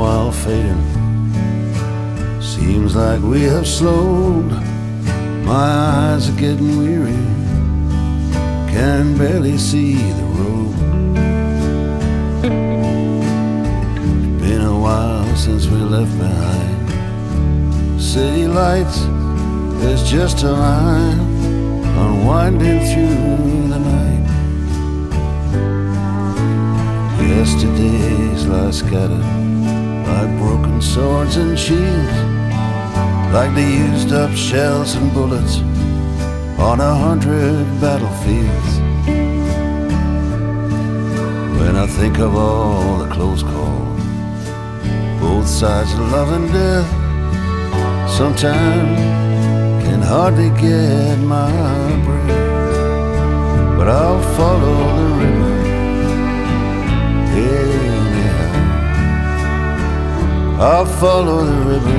while fading. Seems like we have slowed. My eyes are getting weary, can barely see the road. It's been a while since we left behind city lights. There's just a line unwinding through the night. Yesterdays lie scattered like broken swords and shields, like the used up shells and bullets on 100 battlefields. When I think of all the close calls, both sides of love and death, sometimes can hardly get my breath. But I'll follow the river anyhow. I'll follow the river.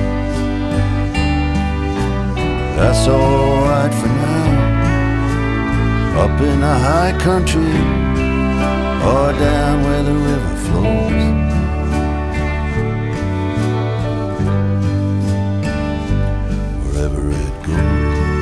That's alright for now. Up in the high country or down where the river flows. Wherever it goes.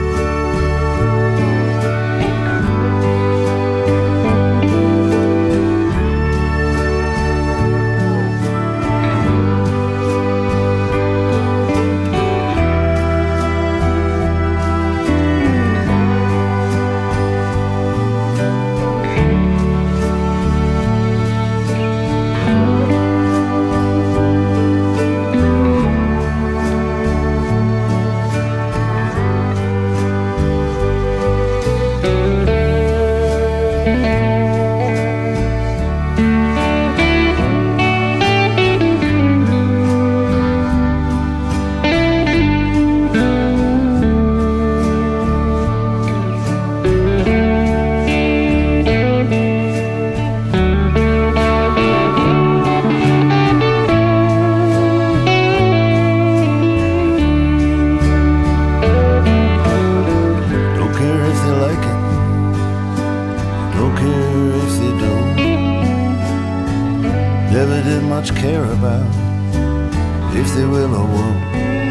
Never did much care about if they will or won't.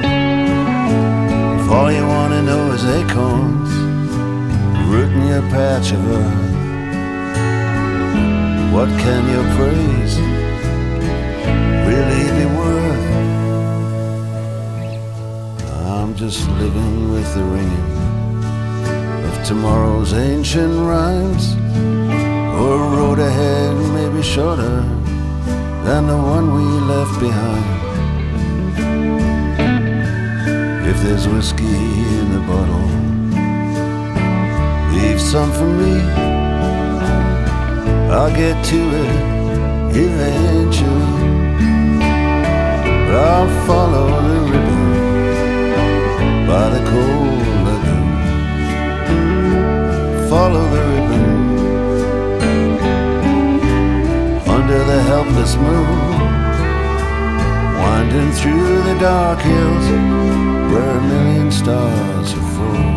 If all you want to know is acorns rooting your patch of earth, what can your praise really be worth? I'm just living with the ringing of tomorrow's ancient rhymes, or a road ahead maybe shorter than the one we left behind. If there's whiskey in the bottle, leave some for me. I'll get to it eventually, but I'll follow the river by the cold lagoon. Follow the river under the helpless moon, winding through the dark hills where a million stars are full.